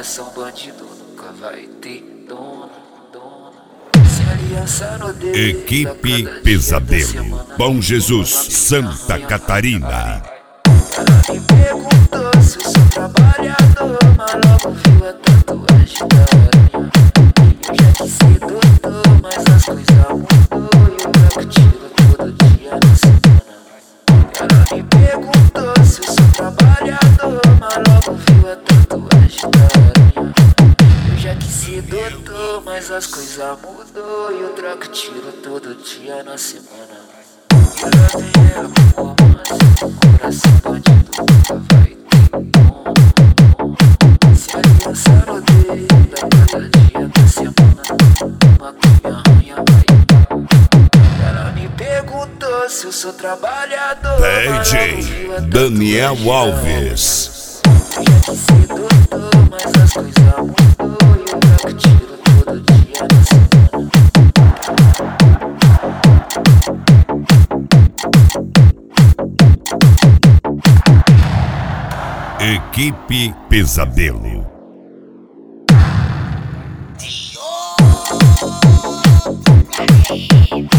coração bandido nunca vai ter dono. Se aliança no dedo. Equipe Pesadelo, Bom Jesus, Santa Catarina. Ela me perguntou se eu sou trabalhador, mas logo viu a tatuagem da aranha. Eu já quis ser doutor, mas as coisas mudou e eu troco tiro todo dia na semana. Ela me perguntou se eu sou trabalhador, mas logo viu a tatuagem da aranha. Eu já quis ser doutor, mas as coisas mudou e eu troco tiro todo dia na semana. Ela vem ela com romance, coração bandido nunca vai ter dono. Se aliança no dedo, a cada dia da semana, maconha arranha vai. Ela me perguntou se eu sou trabalhador, DJ Daniel Alves. eu já quis ser doutor, mas as coisas mudou e eu troco tiro todo dia na semana. Equipe Pesadelo. Ela